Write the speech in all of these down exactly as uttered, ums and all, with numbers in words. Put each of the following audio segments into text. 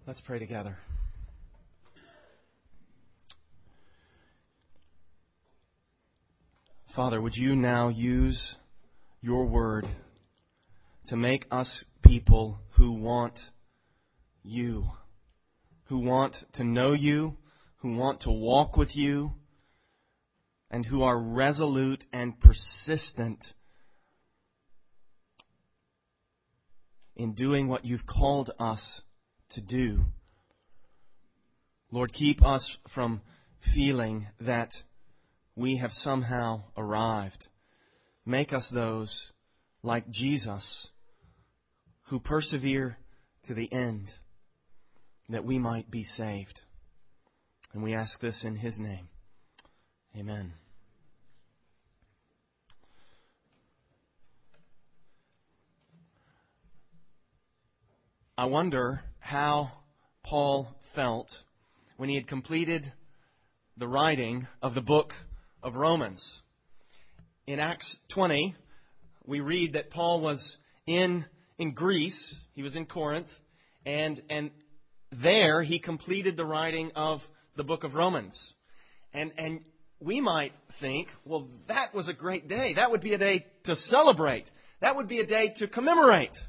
Let's pray together. Father, would you now use your word to make us people who want you, who want to know you, who want to walk with you, and who are resolute and persistent in doing what you've called us to do. Lord, keep us from feeling that we have somehow arrived. Make us those like Jesus who persevere to the end, that we might be saved. And we ask this in His name. Amen. I wonder how Paul felt when he had completed the writing of the book of Romans. In Acts twenty, we read that Paul was in in Greece. He was in Corinth, and and there he completed the writing of the book of Romans. And and we might think, well, that was a great day. That would be a day to celebrate. That would be a day to commemorate.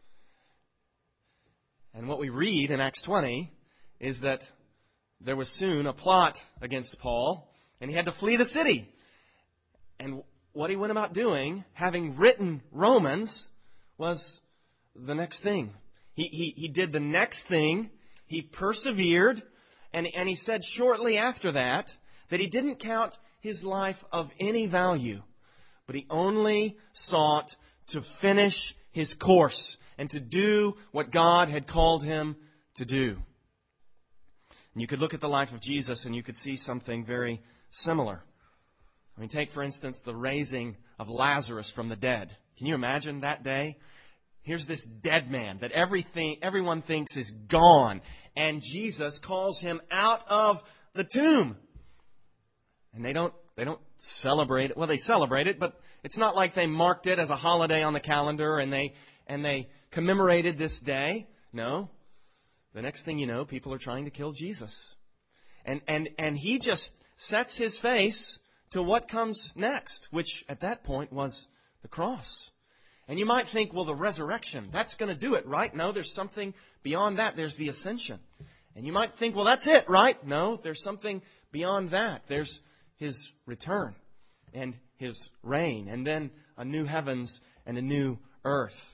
And what we read in Acts twenty is that there was soon a plot against Paul, and he had to flee the city. And what he went about doing, having written Romans, was the next thing. He he, he did the next thing. He persevered, and, and he said shortly after that that he didn't count his life of any value, but he only sought to finish his course and to do what God had called him to do. And you could look at the life of Jesus and you could see something very similar. I mean, take, for instance, the raising of Lazarus from the dead. Can you imagine that day? Here's this dead man that everything, everyone thinks is gone, and Jesus calls him out of the tomb. And they don't, they don't celebrate it. Well, they celebrate it, but it's not like they marked it as a holiday on the calendar and they, and they commemorated this day. No. The next thing you know, people are trying to kill Jesus. And, and, and he just sets his face to what comes next, which at that point was the cross. And you might think, well, the resurrection, that's going to do it, right? No, there's something beyond that. There's the ascension. And you might think, well, that's it, right? No, there's something beyond that. There's His return and His reign, and then a new heavens and a new earth.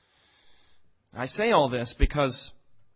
I say all this because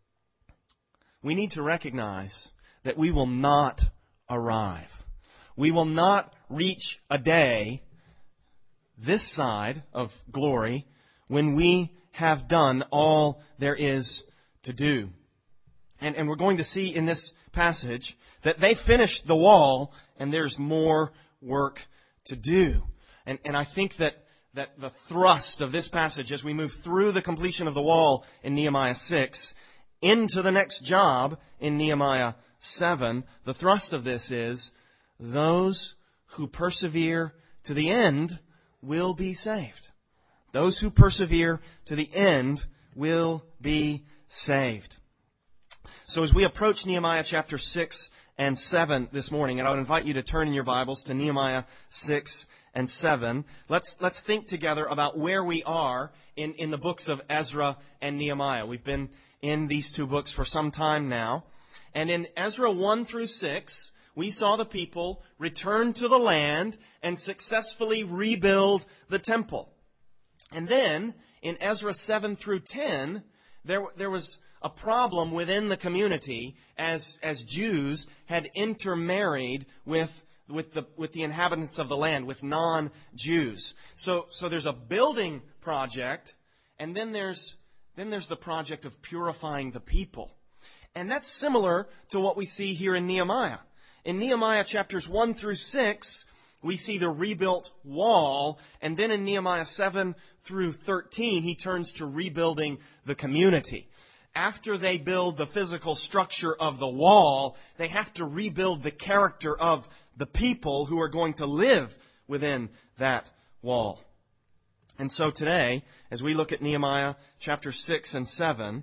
we need to recognize that we will not arrive. We will not reach a day this side of glory when we have done all there is to do. And, and we're going to see in this passage that they finished the wall and there's more work to do. And, and I think that, that the thrust of this passage as we move through the completion of the wall in Nehemiah six into the next job in Nehemiah seven, the thrust of this is those who persevere to the end will be saved. Those who persevere to the end will be saved. So as we approach Nehemiah chapter six and seven this morning, and I would invite you to turn in your Bibles to Nehemiah six and seven, let's let's think together about where we are in, in the books of Ezra and Nehemiah. We've been in these two books for some time now. And in Ezra one through six, we saw the people return to the land and successfully rebuild the temple. And then in Ezra seven through ten, there, there was a problem within the community as, as Jews had intermarried with, with the, with the inhabitants of the land, with non-Jews. So, so there's a building project, and then there's, then there's the project of purifying the people. And that's similar to what we see here in Nehemiah. In Nehemiah chapters one through six, we see the rebuilt wall, and then in Nehemiah seven through thirteen, he turns to rebuilding the community. After they build the physical structure of the wall, they have to rebuild the character of the people who are going to live within that wall. And so today, as we look at Nehemiah chapter six and seven,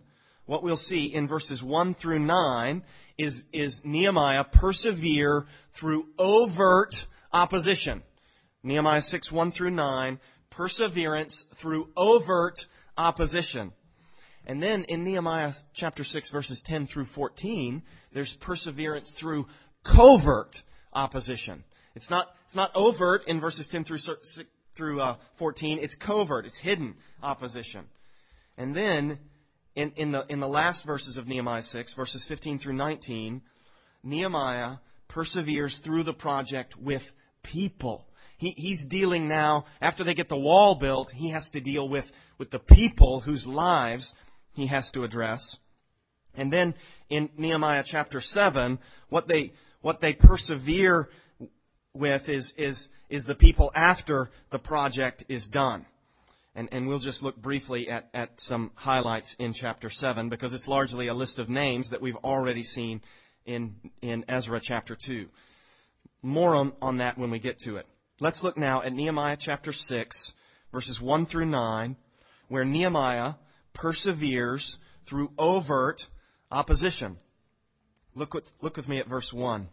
what we'll see in verses one through nine is, is Nehemiah persevere through overt opposition. Nehemiah six, one through nine, perseverance through overt opposition. And then in Nehemiah chapter six, verses ten through fourteen, there's perseverance through covert opposition. It's not, it's not overt in verses ten through, through uh, fourteen. It's covert. It's hidden opposition. And then in, in, the, in the last verses of Nehemiah six, verses fifteen through nineteen, Nehemiah perseveres through the project with people. He, he's dealing now, after they get the wall built, he has to deal with, with the people whose lives he has to address. And then in Nehemiah chapter seven, what they what they persevere with is is is the people after the project is done. And and we'll just look briefly at, at some highlights in chapter seven, because it's largely a list of names that we've already seen in in Ezra chapter two. More on, on that when we get to it. Let's look now at Nehemiah chapter six, verses one through nine, where Nehemiah perseveres through overt opposition. Look with, look with me at verse one.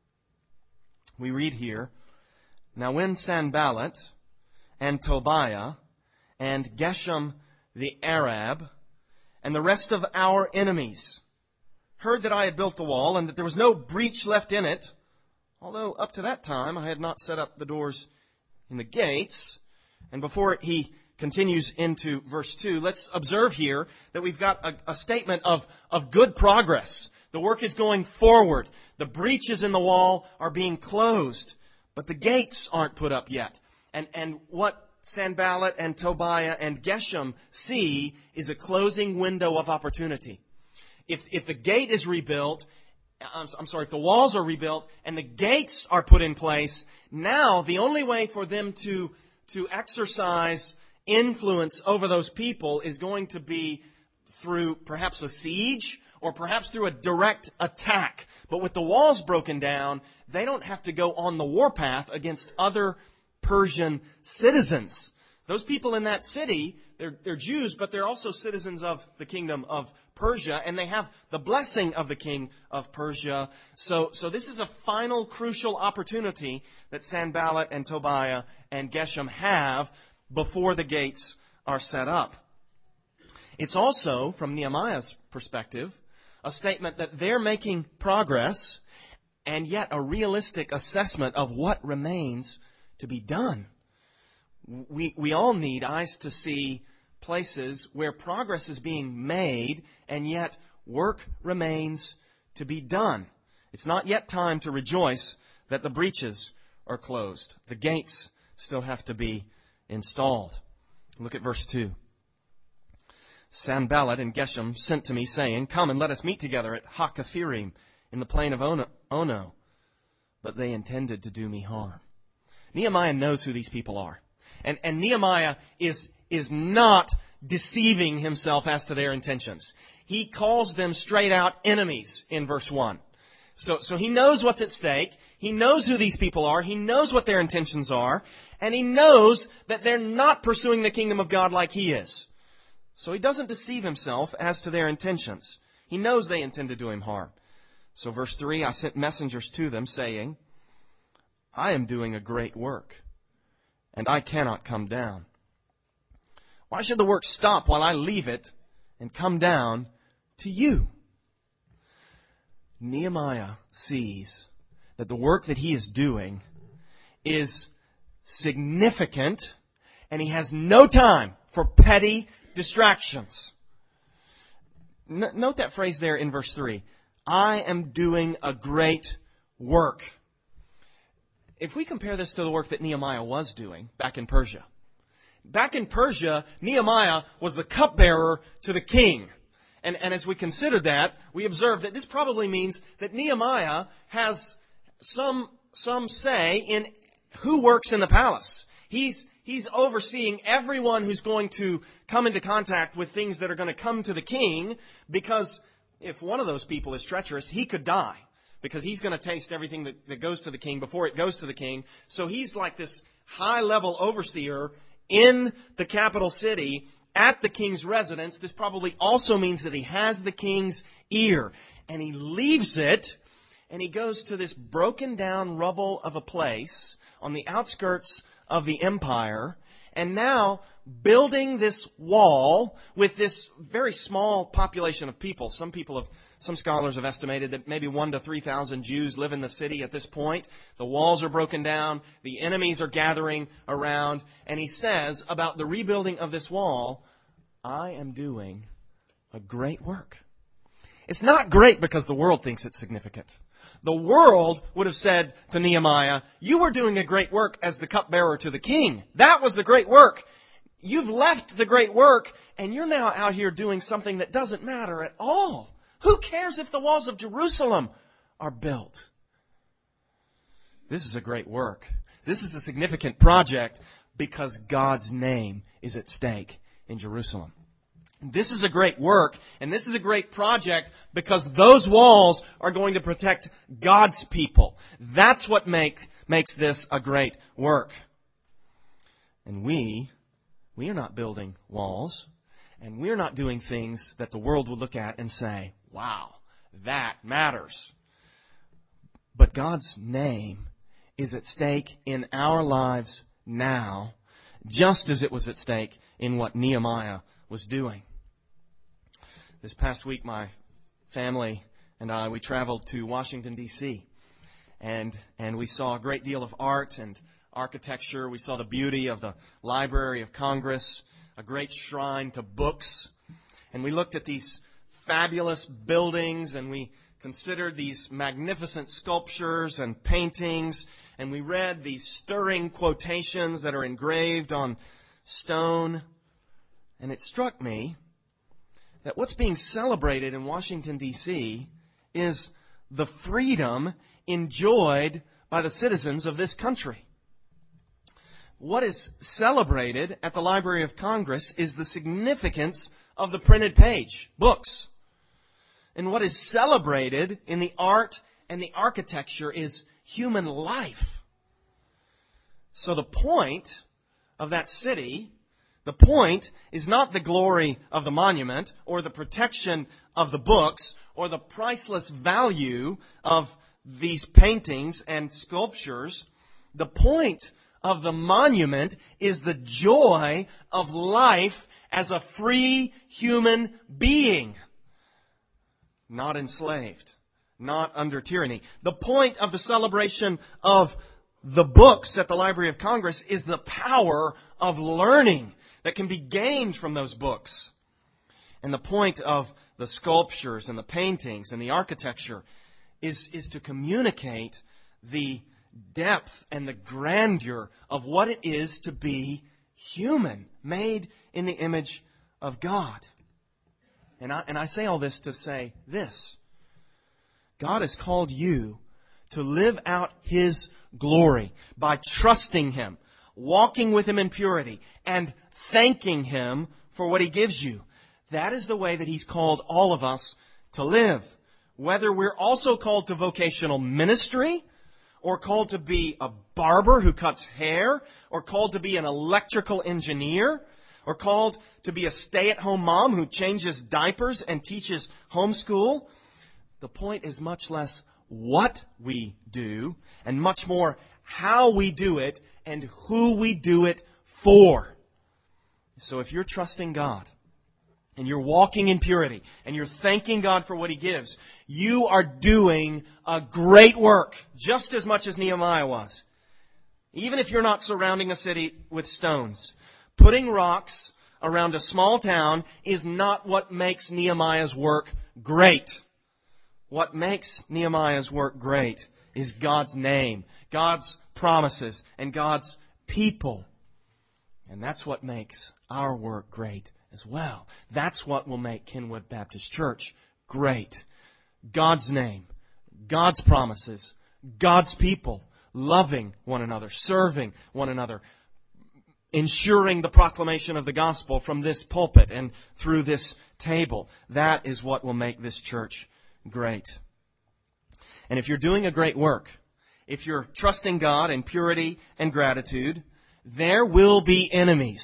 We read here, "Now when Sanballat and Tobiah and Geshem the Arab and the rest of our enemies heard that I had built the wall and that there was no breach left in it, although up to that time I had not set up the doors in the gates," and before he continues into verse two, let's observe here that we've got a, a statement of, of good progress. The work is going forward. The breaches in the wall are being closed, but the gates aren't put up yet. And, and what Sanballat and Tobiah and Geshem see is a closing window of opportunity. If, if the gate is rebuilt, I'm, I'm sorry, if the walls are rebuilt and the gates are put in place, now the only way for them to, to exercise influence over those people is going to be through perhaps a siege or perhaps through a direct attack. But with the walls broken down, they don't have to go on the warpath against other Persian citizens. Those people in that city, they're, they're Jews, but they're also citizens of the kingdom of Persia, and they have the blessing of the king of Persia. So, so this is a final crucial opportunity that Sanballat and Tobiah and Geshem have before the gates are set up. It's also, from Nehemiah's perspective, a statement that they're making progress and yet a realistic assessment of what remains to be done. We, we all need eyes to see places where progress is being made and yet work remains to be done. It's not yet time to rejoice that the breaches are closed. The gates still have to be installed. Look at verse two. "Sanballat and Geshem sent to me, saying, 'Come and let us meet together at Hakaphirim in the plain of Ono, Ono.' But they intended to do me harm." Nehemiah knows who these people are. And, and Nehemiah is, is not deceiving himself as to their intentions. He calls them straight out enemies in verse one. So, so he knows what's at stake. He knows who these people are. He knows what their intentions are. And he knows that they're not pursuing the kingdom of God like he is. So he doesn't deceive himself as to their intentions. He knows they intend to do him harm. So verse three, "I sent messengers to them, saying, 'I am doing a great work, and I cannot come down. Why should the work stop while I leave it and come down to you?'" Nehemiah sees that the work that he is doing is significant, and he has no time for petty distractions. N- note that phrase there in verse three. "I am doing a great work." If we compare this to the work that Nehemiah was doing back in Persia, back in Persia, Nehemiah was the cupbearer to the king. And, and as we consider that, we observe that this probably means that Nehemiah has some, some say in who works in the palace. He's, he's overseeing everyone who's going to come into contact with things that are going to come to the king, because if one of those people is treacherous, he could die, because he's going to taste everything that, that goes to the king before it goes to the king. So he's like this high-level overseer in the capital city, at the king's residence, this probably also means that he has the king's ear. And he leaves it, and he goes to this broken down rubble of a place on the outskirts of the empire, and now building this wall with this very small population of people. Some people have, some scholars have estimated that maybe one to three thousand Jews live in the city at this point. The walls are broken down. The enemies are gathering around. And he says about the rebuilding of this wall, I am doing a great work. It's not great because the world thinks it's significant. The world would have said to Nehemiah, you were doing a great work as the cupbearer to the king. That was the great work. You've left the great work, and you're now out here doing something that doesn't matter at all. Who cares if the walls of Jerusalem are built? This is a great work. This is a significant project because God's name is at stake in Jerusalem. This is a great work, and this is a great project because those walls are going to protect God's people. That's what make, makes this a great work. And we, we are not building walls, and we're not doing things that the world will look at and say, wow, that matters. But God's name is at stake in our lives now, just as it was at stake in what Nehemiah was doing. This past week, my family and I, we traveled to Washington, D C, and and we saw a great deal of art and architecture. We saw the beauty of the Library of Congress, a great shrine to books, and we looked at these fabulous buildings, and we considered these magnificent sculptures and paintings, and we read these stirring quotations that are engraved on stone, and it struck me that what's being celebrated in Washington, D C is the freedom enjoyed by the citizens of this country. What is celebrated at the Library of Congress is the significance of the printed page, books. And what is celebrated in the art and the architecture is human life. So the point of that city, the point is not the glory of the monument or the protection of the books or the priceless value of these paintings and sculptures. The point of the monument is the joy of life as a free human being, not enslaved, not under tyranny. The point of the celebration of the books at the Library of Congress is the power of learning that can be gained from those books. And the point of the sculptures and the paintings and the architecture is, is to communicate the depth and the grandeur of what it is to be human, made in the image of God. And I, and I say all this to say this. God has called you to live out His glory by trusting Him, walking with Him in purity, and thanking Him for what He gives you. That is the way that He's called all of us to live. Whether we're also called to vocational ministry, or called to be a barber who cuts hair, or called to be an electrical engineer, or called to be a stay-at-home mom who changes diapers and teaches homeschool. The point is much less what we do, and much more how we do it and who we do it for. So if you're trusting God, and you're walking in purity, and you're thanking God for what He gives, you are doing a great work, just as much as Nehemiah was. Even if you're not surrounding a city with stones, putting rocks around a small town is not what makes Nehemiah's work great. What makes Nehemiah's work great is God's name, God's promises, and God's people. And that's what makes our work great as well. That's what will make Kenwood Baptist Church great. God's name, God's promises, God's people, loving one another, serving one another, ensuring the proclamation of the gospel from this pulpit and through this table. That is what will make this church great. And if you're doing a great work, if you're trusting God in purity and gratitude, there will be enemies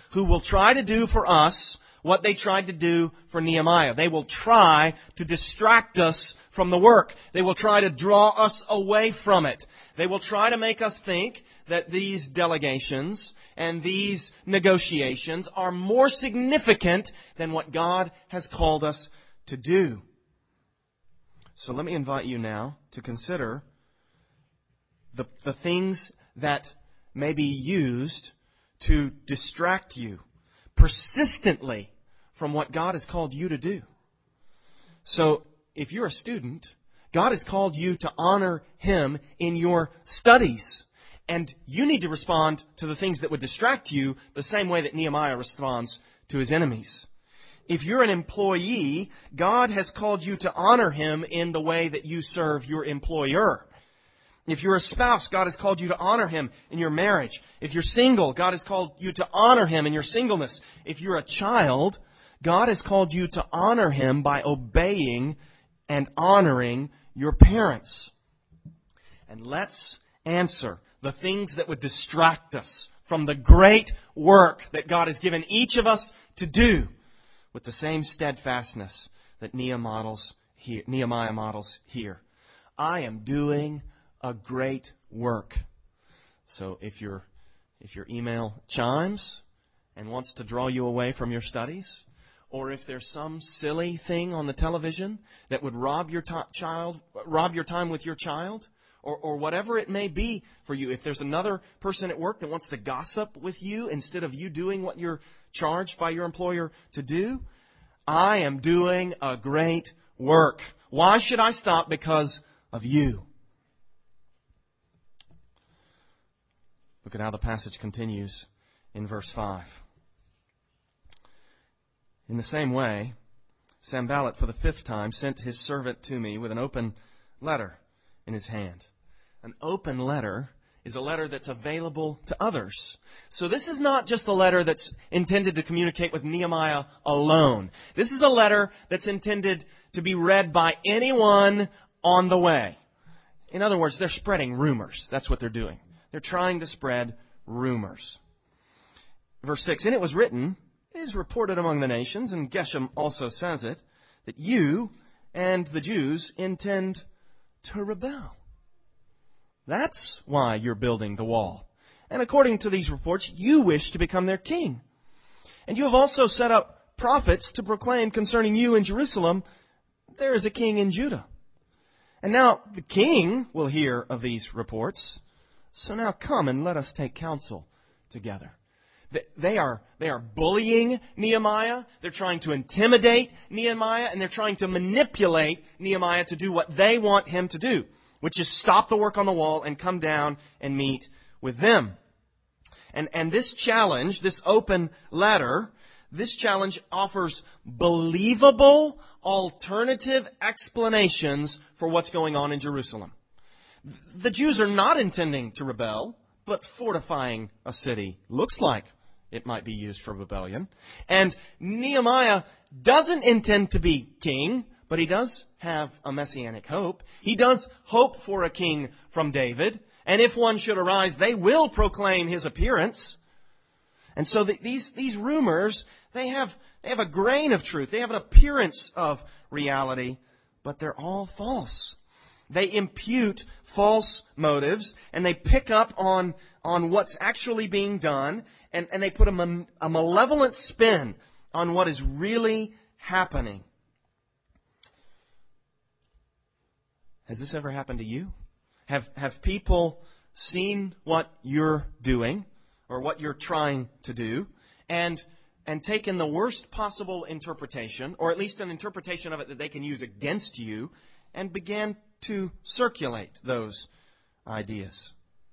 who will try to do for us what they tried to do for Nehemiah. They will try to distract us from the work. They will try to draw us away from it. They will try to make us think that these delegations and these negotiations are more significant than what God has called us to do. So let me invite you now to consider the, the things that may be used to distract you persistently from what God has called you to do. So, if you're a student, God has called you to honor Him in your studies. And you need to respond to the things that would distract you the same way that Nehemiah responds to his enemies. If you're an employee, God has called you to honor Him in the way that you serve your employer. If you're a spouse, God has called you to honor Him in your marriage. If you're single, God has called you to honor Him in your singleness. If you're a child, God has called you to honor Him by obeying and honoring your parents. And let's answer the things that would distract us from the great work that God has given each of us to do with the same steadfastness that Nehemiah models here. Nehemiah models here. I am doing a great work. So if your if your email chimes and wants to draw you away from your studies, or if there's some silly thing on the television that would rob your to- child, rob your time with your child, or, or whatever it may be for you, if there's another person at work that wants to gossip with you instead of you doing what you're charged by your employer to do, I am doing a great work. Why should I stop? Because of you. Look at how the passage continues in verse five. In the same way, Sanballat for the fifth time sent his servant to me with an open letter in his hand. An open letter is a letter that's available to others. So this is not just a letter that's intended to communicate with Nehemiah alone. This is a letter that's intended to be read by anyone on the way. In other words, they're spreading rumors. That's what they're doing. They're trying to spread rumors. Verse six, and it was written, it is reported among the nations, and Geshem also says it, that you and the Jews intend to rebel. That's why you're building the wall. And according to these reports, you wish to become their king. And you have also set up prophets to proclaim concerning you in Jerusalem, there is a king in Judah. And now the king will hear of these reports. So now come and let us take counsel together. They are, they are bullying Nehemiah. They're trying to intimidate Nehemiah, and they're trying to manipulate Nehemiah to do what they want him to do, which is stop the work on the wall and come down and meet with them. And, and this challenge, this open letter, this challenge offers believable alternative explanations for what's going on in Jerusalem. The Jews are not intending to rebel, but fortifying a city looks like it might be used for rebellion. And Nehemiah doesn't intend to be king, but he does have a messianic hope. He does hope for a king from David. And if one should arise, they will proclaim his appearance. And so the, these, these rumors, they have, they have a grain of truth. They have an appearance of reality, but they're all false. They impute false motives, and they pick up on, on what's actually being done, and, and they put a, a malevolent spin on what is really happening. Has this ever happened to you? Have, have people seen what you're doing, or what you're trying to do, and, and taken the worst possible interpretation, or at least an interpretation of it that they can use against you, and began to circulate those ideas?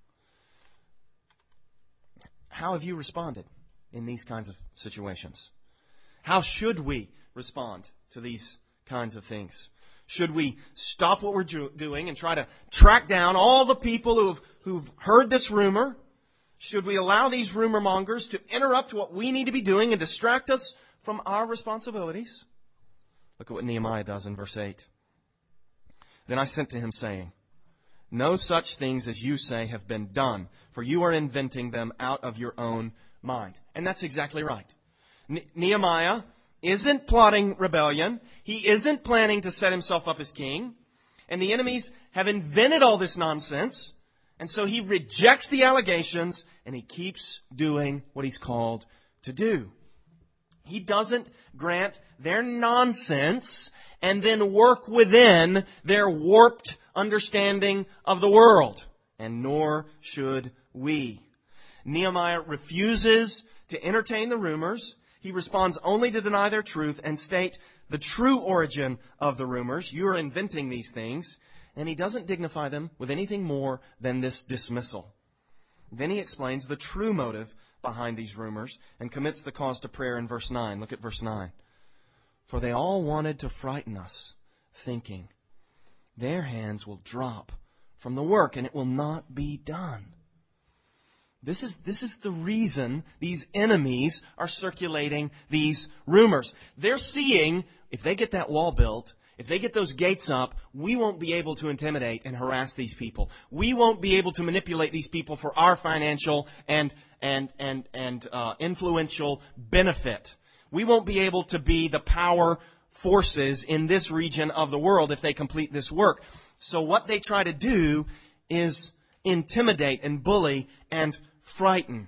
How have you responded in these kinds of situations? How should we respond to these kinds of things? Should we stop what we're do- doing and try to track down all the people who've, who've heard this rumor? Should we allow these rumor mongers to interrupt what we need to be doing and distract us from our responsibilities? Look at what Nehemiah does in verse eight. Then I sent to him saying, no such things as you say have been done, for you are inventing them out of your own mind. And that's exactly right. Ne- Nehemiah isn't plotting rebellion. He isn't planning to set himself up as king. And the enemies have invented all this nonsense. And so he rejects the allegations and he keeps doing what he's called to do. He doesn't grant their nonsense and then work within their warped understanding of the world. And nor should we. Nehemiah refuses to entertain the rumors. He responds only to deny their truth and state the true origin of the rumors. You are inventing these things. And he doesn't dignify them with anything more than this dismissal. Then he explains the true motive behind these rumors and commits the cause to prayer in verse nine. Look at verse nine. For they all wanted to frighten us, thinking, their hands will drop from the work and it will not be done. This is, this is the reason these enemies are circulating these rumors. They're seeing, if they get that wall built, if they get those gates up, we won't be able to intimidate and harass these people. We won't be able to manipulate these people for our financial and and and and uh, influential benefit. We won't be able to be the power forces in this region of the world if they complete this work. So what they try to do is intimidate and bully and frighten.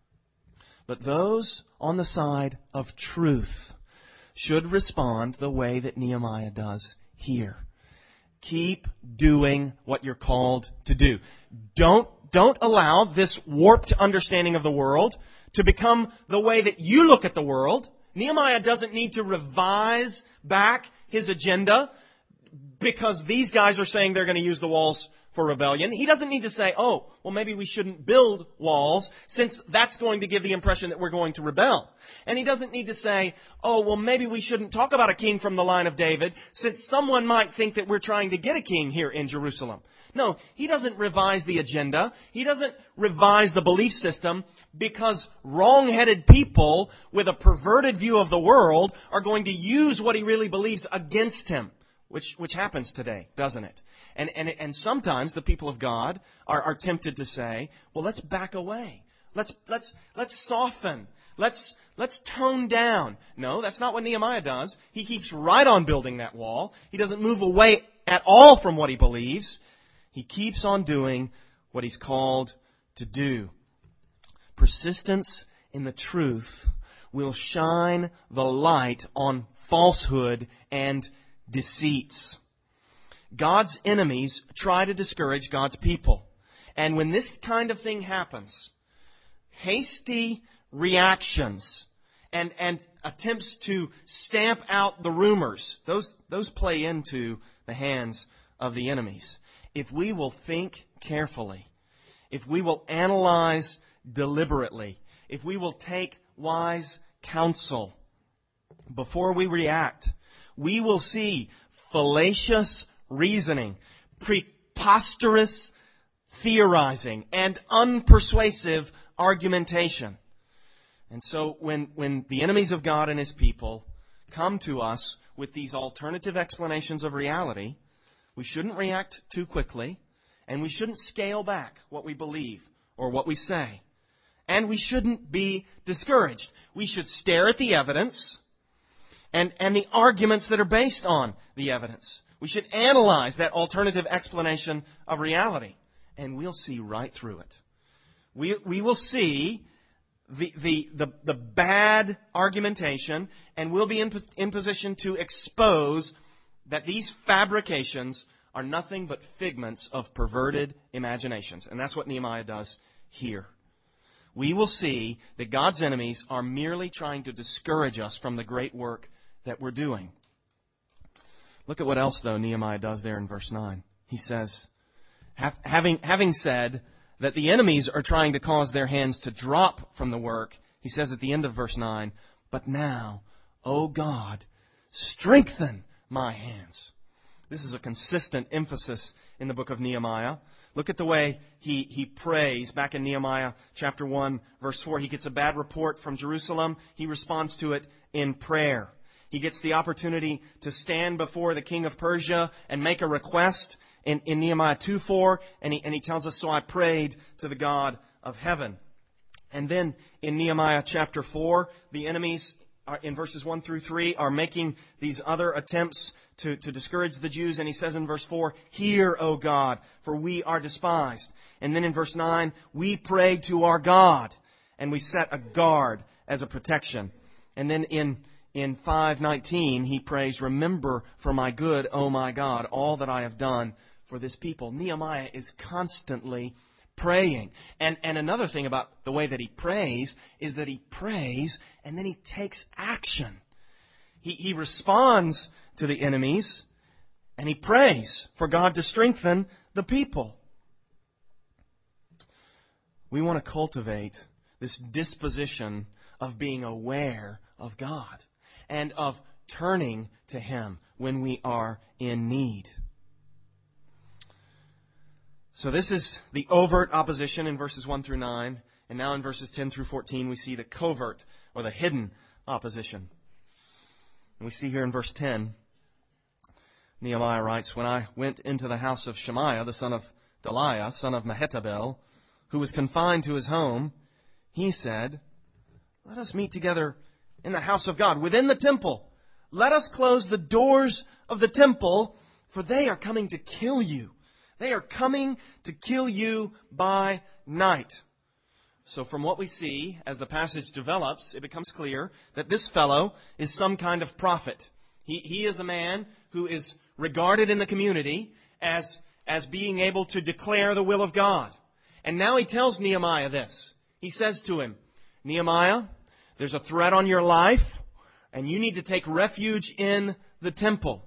But those on the side of truth should respond the way that Nehemiah does here. Keep doing what you're called to do. Don't, don't allow this warped understanding of the world to become the way that you look at the world. Nehemiah doesn't need to revise back his agenda because these guys are saying they're going to use the walls for rebellion. He doesn't need to say, oh, well, maybe we shouldn't build walls since that's going to give the impression that we're going to rebel. And he doesn't need to say, oh, well, maybe we shouldn't talk about a king from the line of David since someone might think that we're trying to get a king here in Jerusalem. No, he doesn't revise the agenda. He doesn't revise the belief system because wrong-headed people with a perverted view of the world are going to use what he really believes against him, which, which happens today, doesn't it? And, and, and sometimes the people of God are, are tempted to say, well, let's back away. Let's, let's, let's soften. Let's, let's tone down. No, that's not what Nehemiah does. He keeps right on building that wall. He doesn't move away at all from what he believes. He keeps on doing what he's called to do. Persistence in the truth will shine the light on falsehood and deceits. God's enemies try to discourage God's people. And when this kind of thing happens, hasty reactions and, and attempts to stamp out the rumors, those, those play into the hands of the enemies. If we will think carefully, if we will analyze deliberately, if we will take wise counsel before we react, we will see fallacious reasoning, preposterous theorizing, and unpersuasive argumentation. And so when, when the enemies of God and His people come to us with these alternative explanations of reality, we shouldn't react too quickly, and we shouldn't scale back what we believe or what we say. And we shouldn't be discouraged. We should stare at the evidence and, and the arguments that are based on the evidence. We should analyze that alternative explanation of reality, and we'll see right through it. We, we will see the, the, the, the bad argumentation, and we'll be in, in position to expose that these fabrications are nothing but figments of perverted imaginations. And that's what Nehemiah does here. We will see that God's enemies are merely trying to discourage us from the great work that we're doing. Look at what else, though, Nehemiah does there in verse nine. He says, having, having said that the enemies are trying to cause their hands to drop from the work, he says at the end of verse nine, but now, O God, strengthen my hands. This is a consistent emphasis in the book of Nehemiah. Look at the way he, he prays. Back in Nehemiah chapter one, verse four, he gets a bad report from Jerusalem. He responds to it in prayer. He gets the opportunity to stand before the king of Persia and make a request in, in Nehemiah two four, and he, and he tells us, so I prayed to the God of heaven. And then in Nehemiah chapter four, the enemies are, in verses one through three are making these other attempts to, to discourage the Jews. And he says in verse four, hear, O God, for we are despised. And then in verse nine, we prayed to our God, and we set a guard as a protection. And then in in five nineteen, he prays, remember for my good, O my God, all that I have done for this people. Nehemiah is constantly praying. And, and another thing about the way that he prays is that he prays and then he takes action. He, he responds to the enemies and he prays for God to strengthen the people. We want to cultivate this disposition of being aware of God and of turning to Him when we are in need. So this is the overt opposition in verses one through nine. And now in verses ten through fourteen, we see the covert or the hidden opposition. And we see here in verse ten, Nehemiah writes, when I went into the house of Shemaiah, the son of Delaiah, son of Mehetabel, who was confined to his home, he said, let us meet together in the house of God, within the temple. Let us close the doors of the temple, for they are coming to kill you. They are coming to kill you by night. So from what we see, as the passage develops, it becomes clear that this fellow is some kind of prophet. He, he is a man who is regarded in the community as, as being able to declare the will of God. And now he tells Nehemiah this. He says to him, Nehemiah, there's a threat on your life, and you need to take refuge in the temple.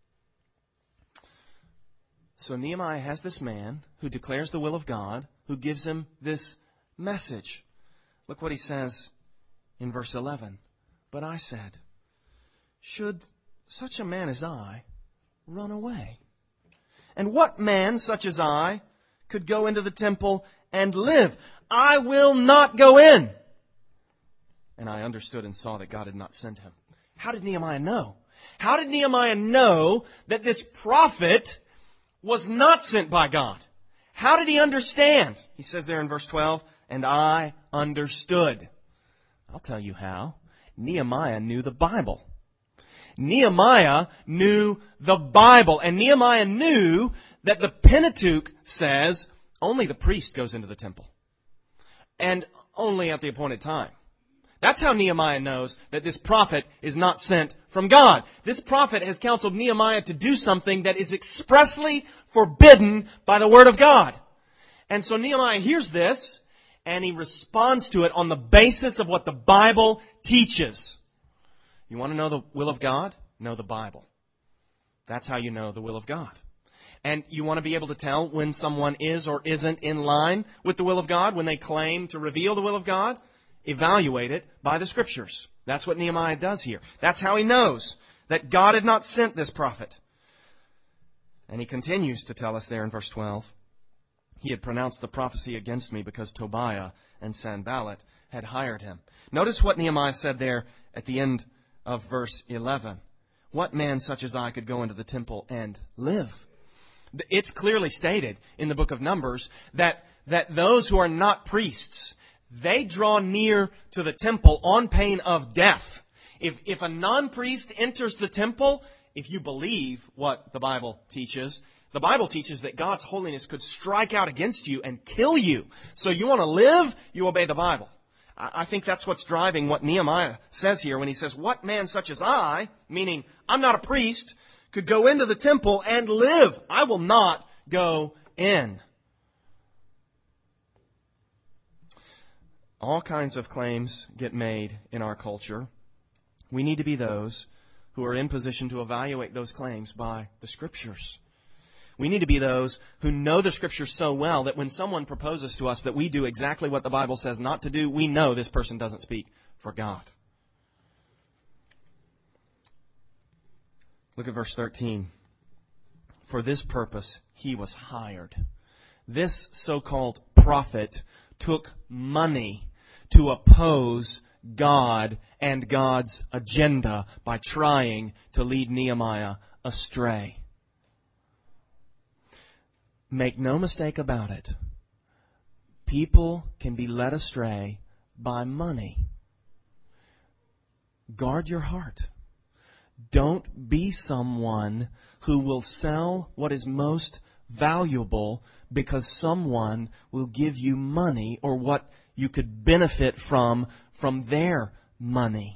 So Nehemiah has this man who declares the will of God, who gives him this message. Look what he says in verse eleven. But I said, should such a man as I run away? And what man such as I could go into the temple and live? I will not go in. And I understood and saw that God had not sent him. How did Nehemiah know? How did Nehemiah know that this prophet was not sent by God? How did he understand? He says there in verse twelve, and I understood. I'll tell you how. Nehemiah knew the Bible. Nehemiah knew the Bible. And Nehemiah knew that the Pentateuch says only the priest goes into the temple. And only at the appointed time. That's how Nehemiah knows that this prophet is not sent from God. This prophet has counseled Nehemiah to do something that is expressly forbidden by the Word of God. And so Nehemiah hears this, and he responds to it on the basis of what the Bible teaches. You want to know the will of God? Know the Bible. That's how you know the will of God. And you want to be able to tell when someone is or isn't in line with the will of God, when they claim to reveal the will of God? Evaluate it by the Scriptures. That's what Nehemiah does here. That's how he knows that God had not sent this prophet. And he continues to tell us there in verse twelve, he had pronounced the prophecy against me because Tobiah and Sanballat had hired him. Notice what Nehemiah said there at the end of verse eleven. What man such as I could go into the temple and live? It's clearly stated in the book of Numbers that, that those who are not priests, they draw near to the temple on pain of death. If, if a non-priest enters the temple, if you believe what the Bible teaches, the Bible teaches that God's holiness could strike out against you and kill you. So you want to live, you obey the Bible. I, I think that's what's driving what Nehemiah says here when he says, what man such as I, meaning I'm not a priest, could go into the temple and live? I will not go in. All kinds of claims get made in our culture. We need to be those who are in position to evaluate those claims by the Scriptures. We need to be those who know the Scriptures so well that when someone proposes to us that we do exactly what the Bible says not to do, we know this person doesn't speak for God. Look at verse thirteen. For this purpose he was hired. This so-called prophet took money to oppose God and God's agenda by trying to lead Nehemiah astray. Make no mistake about it. People can be led astray by money. Guard your heart. Don't be someone who will sell what is most valuable because someone will give you money or what you could benefit from from their money.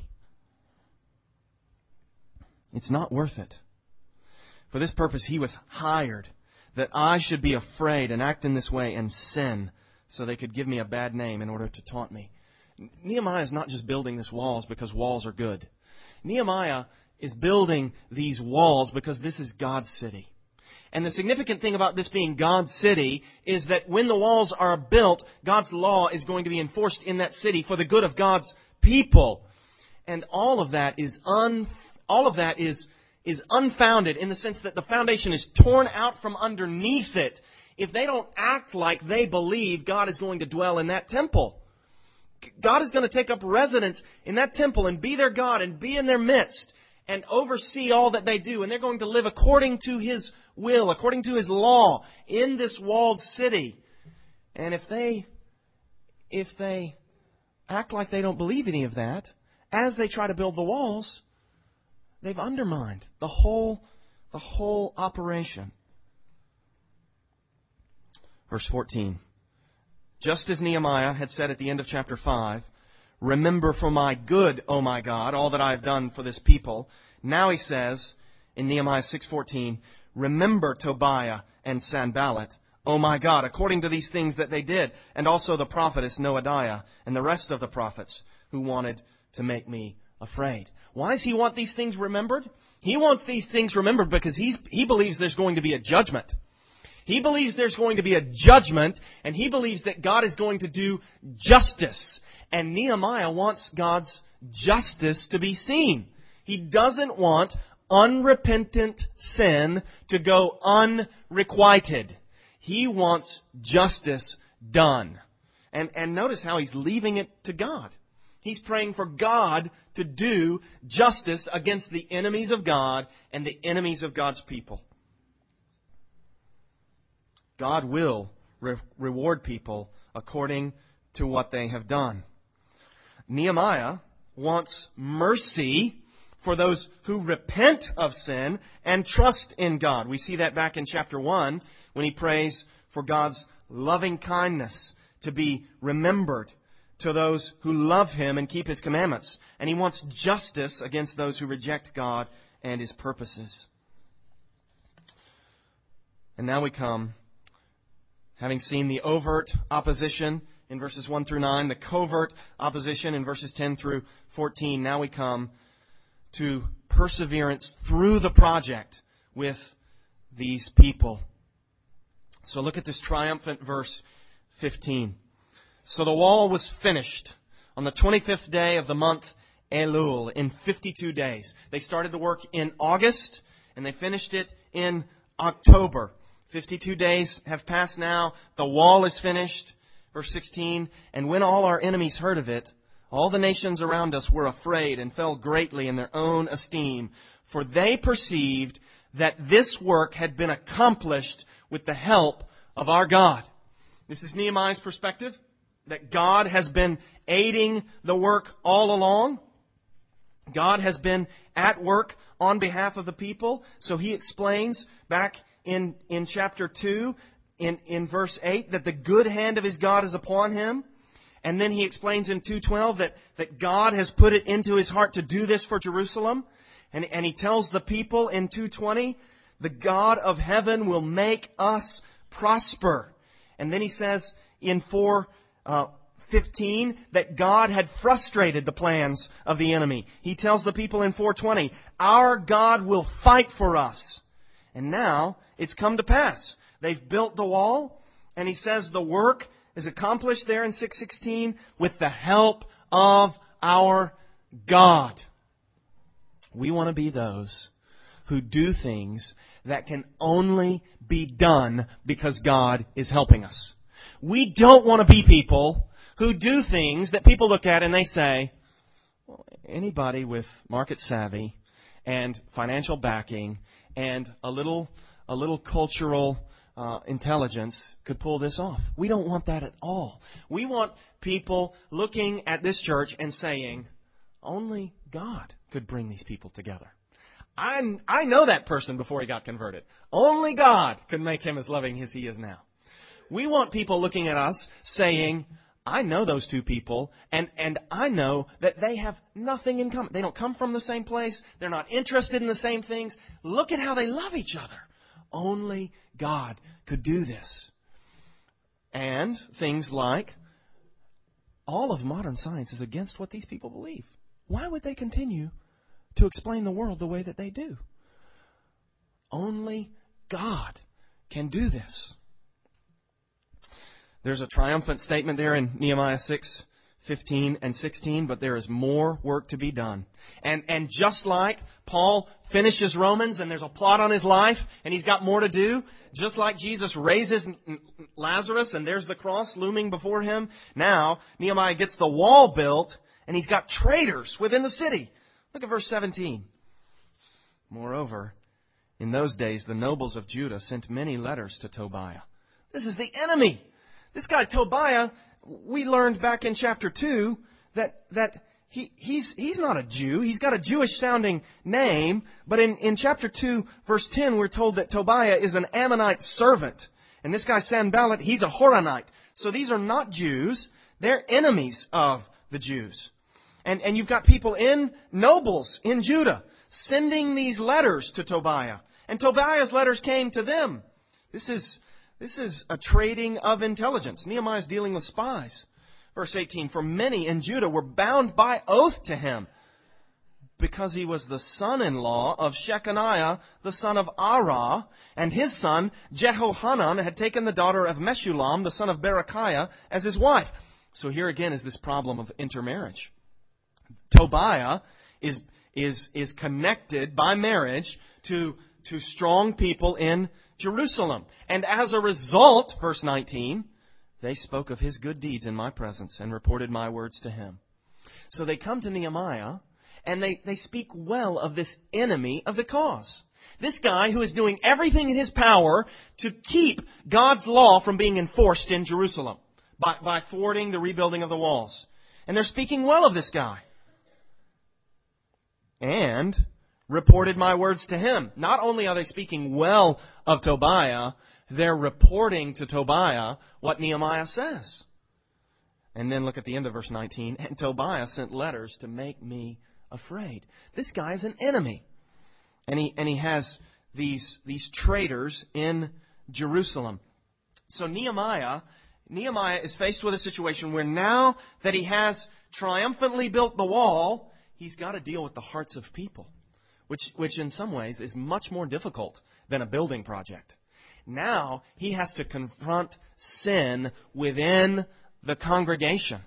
It's not worth it. For this purpose he was hired, that I should be afraid and act in this way and sin, so they could give me a bad name in order to taunt me. Nehemiah is not just building these walls because walls are good. Nehemiah is building these walls because this is God's city. And the significant thing about this being God's city is that when the walls are built, God's law is going to be enforced in that city for the good of God's people. And all of that is un, all of that is, is unfounded in the sense that the foundation is torn out from underneath it if they don't act like they believe God is going to dwell in that temple. God is going to take up residence in that temple and be their God and be in their midst and oversee all that they do. And they're going to live according to His will, according to His law in this walled city. And if they, if they act like they don't believe any of that, as they try to build the walls, they've undermined the whole, the whole operation. Verse fourteen. Just as Nehemiah had said at the end of chapter five, remember for my good, O my God, all that I have done for this people. Now he says in Nehemiah six fourteen, remember Tobiah and Sanballat, O my God, according to these things that they did, and also the prophetess Noadiah and the rest of the prophets who wanted to make me afraid. Why does he want these things remembered? He wants these things remembered because he's, he believes there's going to be a judgment. He believes there's going to be a judgment, and he believes that God is going to do justice. And Nehemiah wants God's justice to be seen. He doesn't want unrepentant sin to go unrequited. He wants justice done. And, and notice how he's leaving it to God. He's praying for God to do justice against the enemies of God and the enemies of God's people. God will re- reward people according to what they have done. Nehemiah wants mercy for those who repent of sin and trust in God. We see that back in chapter one when he prays for God's loving kindness to be remembered to those who love Him and keep His commandments. And he wants justice against those who reject God and His purposes. And now we come, having seen the overt opposition in verses one through nine, the covert opposition in verses ten through fourteen, now we come to perseverance through the project with these people. So look at this triumphant verse fifteen. So the wall was finished on the twenty-fifth day of the month Elul in fifty-two days. They started the work in August and they finished it in October. fifty-two days have passed now. The wall is finished. Verse sixteen, and when all our enemies heard of it, all the nations around us were afraid and fell greatly in their own esteem, for they perceived that this work had been accomplished with the help of our God. This is Nehemiah's perspective, that God has been aiding the work all along. God has been at work on behalf of the people. So he explains back in, in chapter two, in, in verse eight, that the good hand of his God is upon him. And then he explains in two twelve that, that God has put it into his heart to do this for Jerusalem. And, and he tells the people in two twenty, the God of heaven will make us prosper. And then he says in four fifteen that God had frustrated the plans of the enemy. He tells the people in four twenty, our God will fight for us. And now it's come to pass. They've built the wall, and he says the work is accomplished there in six sixteen with the help of our God. We want to be those who do things that can only be done because God is helping us. We don't want to be people who do things that people look at and they say, Well, anybody with market savvy and financial backing and a little a little cultural uh, intelligence could pull this off. We don't want that at all. We want people looking at this church and saying, only God could bring these people together. I, I know that person before he got converted. Only God could make him as loving as he is now. We want people looking at us saying, I know those two people, and, and I know that they have nothing in common. They don't come from the same place. They're not interested in the same things. Look at how they love each other. Only God could do this. And things like, all of modern science is against what these people believe. Why would they continue to explain the world the way that they do? Only God can do this. There's a triumphant statement there in Nehemiah six, fifteen and sixteen, but there is more work to be done. And and just like Paul finishes Romans and there's a plot on his life and he's got more to do, just like Jesus raises Lazarus and there's the cross looming before him, now Nehemiah gets the wall built and he's got traitors within the city. Look at verse seventeen. Moreover, in those days the nobles of Judah sent many letters to Tobiah. This is the enemy. This guy Tobiah, we learned back in chapter two that that he he's he's not a Jew. He's got a Jewish-sounding name, but in, in chapter two, verse ten, we're told that Tobiah is an Ammonite servant. And this guy Sanballat, he's a Horonite. So these are not Jews. They're enemies of the Jews. And and you've got people in, nobles in Judah, sending these letters to Tobiah. And Tobiah's letters came to them. This is This is a trading of intelligence. Nehemiah is dealing with spies. Verse eighteen, for many in Judah were bound by oath to him because he was the son-in-law of Shechaniah, the son of Arah, and his son Jehohanan had taken the daughter of Meshullam, the son of Berechiah, as his wife. So here again is this problem of intermarriage. Tobiah is, is, is connected by marriage to, to strong people in Jerusalem. And as a result, verse nineteen, they spoke of his good deeds in my presence and reported my words to him. So they come to Nehemiah and they, they speak well of this enemy of the cause. This guy who is doing everything in his power to keep God's law from being enforced in Jerusalem by, by thwarting the rebuilding of the walls. And they're speaking well of this guy. And reported my words to him. Not only are they speaking well of Tobiah, they're reporting to Tobiah what Nehemiah says. And then look at the end of verse nineteen. And Tobiah sent letters to make me afraid. This guy is an enemy. And he, and he has these, these traitors in Jerusalem. So Nehemiah, Nehemiah is faced with a situation where now that he has triumphantly built the wall, he's got to deal with the hearts of people. Which, which in some ways is much more difficult than a building project. Now he has to confront sin within the congregation.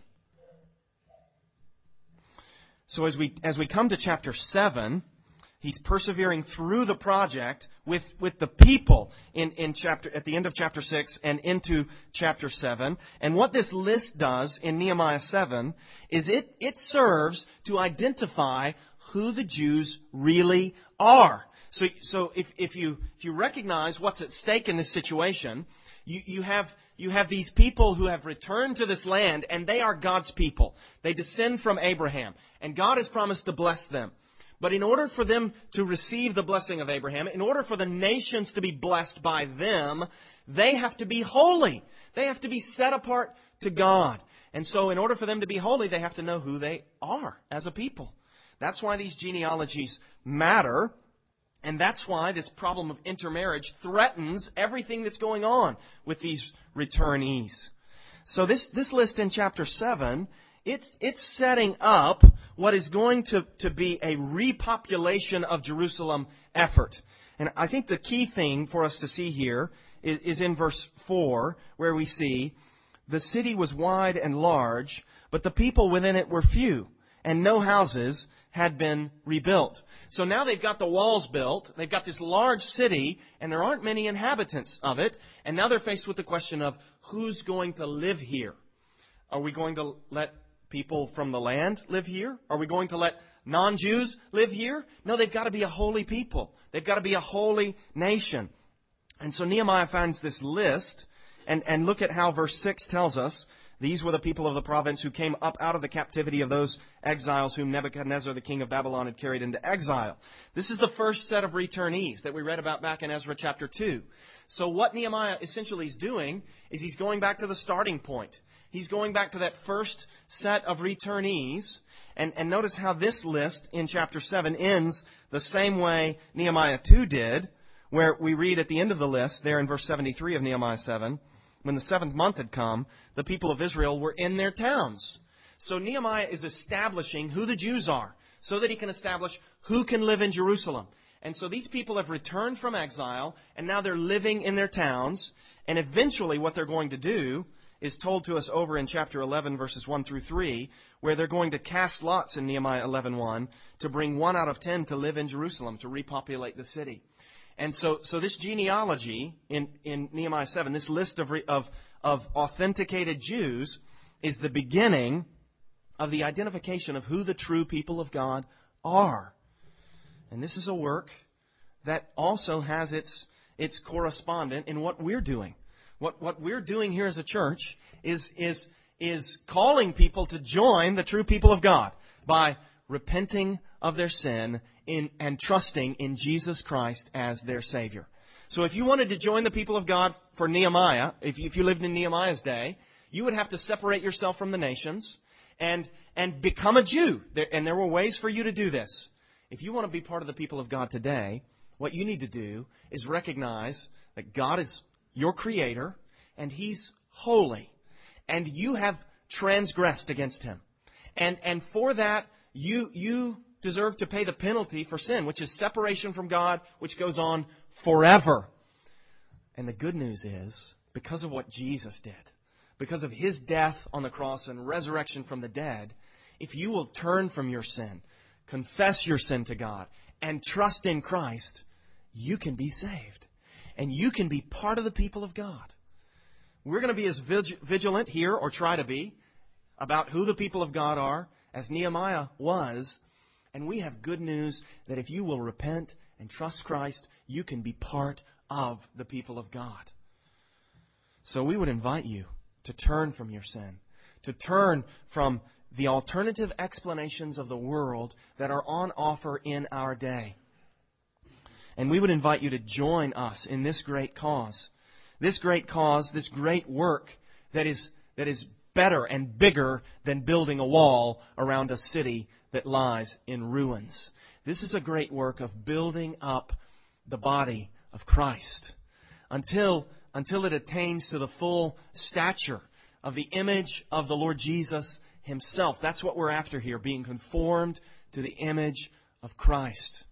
So as we as we come to chapter seven, he's persevering through the project with, with the people in, in chapter at the end of chapter six and into chapter seven. And what this list does in Nehemiah seven is it it serves to identify who the Jews really are. So, so if, if you if you recognize what's at stake in this situation, you, you have you have these people who have returned to this land, and they are God's people. They descend from Abraham, and God has promised to bless them. But in order for them to receive the blessing of Abraham, in order for the nations to be blessed by them, they have to be holy. They have to be set apart to God. And so in order for them to be holy, they have to know who they are as a people. That's why these genealogies matter, and that's why this problem of intermarriage threatens everything that's going on with these returnees. So this, this list in chapter seven, it's, it's setting up what is going to, to be a repopulation of Jerusalem effort. And I think the key thing for us to see here is, is in verse four, where we see, the city was wide and large, but the people within it were few, and no houses had been rebuilt. So now they've got the walls built, they've got this large city, and there aren't many inhabitants of it, and now they're faced with the question of who's going to live here? Are we going to let people from the land live here? Are we going to let non-Jews live here? No, they've got to be a holy people. They've got to be a holy nation. And so Nehemiah finds this list, and, and look at how verse six tells us. These were the people of the province who came up out of the captivity of those exiles whom Nebuchadnezzar, the king of Babylon, had carried into exile. This is the first set of returnees that we read about back in Ezra chapter two. So what Nehemiah essentially is doing is he's going back to the starting point. He's going back to that first set of returnees. And, and notice how this list in chapter seven ends the same way Nehemiah two did, where we read at the end of the list, there in verse seventy-three of Nehemiah seven, when the seventh month had come, the people of Israel were in their towns. So Nehemiah is establishing who the Jews are, so that he can establish who can live in Jerusalem. And so these people have returned from exile, and now they're living in their towns. And eventually what they're going to do is told to us over in chapter eleven, verses one through three, where they're going to cast lots in Nehemiah eleven one to bring one out of ten to live in Jerusalem, to repopulate the city. And so, so this genealogy in, in Nehemiah seven, this list of, of, of authenticated Jews, is the beginning of the identification of who the true people of God are. And this is a work that also has its, its correspondent in what we're doing. What, what we're doing here as a church is, is, is calling people to join the true people of God by repenting of their sin in, and trusting in Jesus Christ as their Savior. So if you wanted to join the people of God for Nehemiah, if you, if you lived in Nehemiah's day, you would have to separate yourself from the nations and, and become a Jew. There, and there were ways for you to do this. If you want to be part of the people of God today, what you need to do is recognize that God is your Creator and He's holy. And you have transgressed against Him. And, and for that, You, you deserve to pay the penalty for sin, which is separation from God, which goes on forever. And the good news is, because of what Jesus did, because of His death on the cross and resurrection from the dead, if you will turn from your sin, confess your sin to God, and trust in Christ, you can be saved. And you can be part of the people of God. We're going to be as vigilant here, or try to be, about who the people of God are, as Nehemiah was. And we have good news that if you will repent and trust Christ, you can be part of the people of God. So we would invite you to turn from your sin, to turn from the alternative explanations of the world that are on offer in our day. And we would invite you to join us in this great cause. This great cause, this great work that is that is better and bigger than building a wall around a city that lies in ruins. This is a great work of building up the body of Christ until, until it attains to the full stature of the image of the Lord Jesus Himself. That's what we're after here, being conformed to the image of Christ.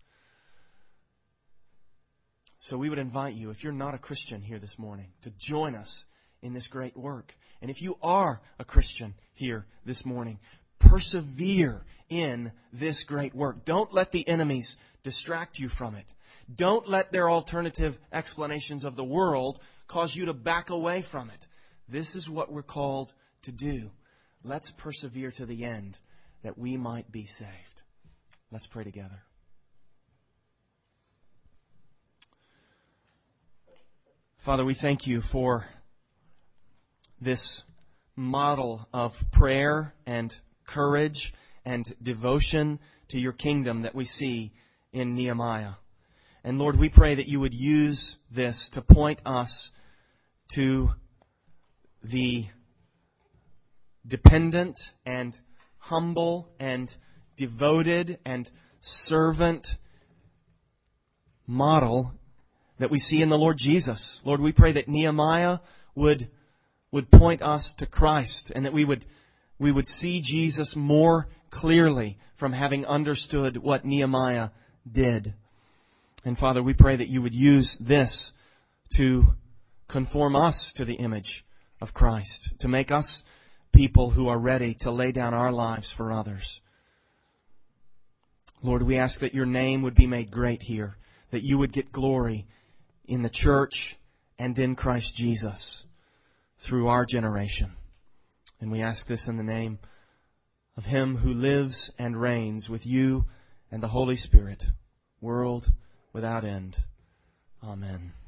So we would invite you, if you're not a Christian here this morning, to join us in this great work. And if you are a Christian here this morning, persevere in this great work. Don't let the enemies distract you from it. Don't let their alternative explanations of the world cause you to back away from it. This is what we're called to do. Let's persevere to the end that we might be saved. Let's pray together. Father, we thank You for this model of prayer and courage and devotion to Your kingdom that we see in Nehemiah. And Lord, we pray that You would use this to point us to the dependent and humble and devoted and servant model that we see in the Lord Jesus. Lord, we pray that Nehemiah would would point us to Christ, and that we would we would see Jesus more clearly from having understood what Nehemiah did. And Father, we pray that You would use this to conform us to the image of Christ, to make us people who are ready to lay down our lives for others. Lord, we ask that Your name would be made great here, that You would get glory in the church and in Christ Jesus through our generation. And we ask this in the name of Him who lives and reigns with you and the Holy Spirit, world without end. Amen.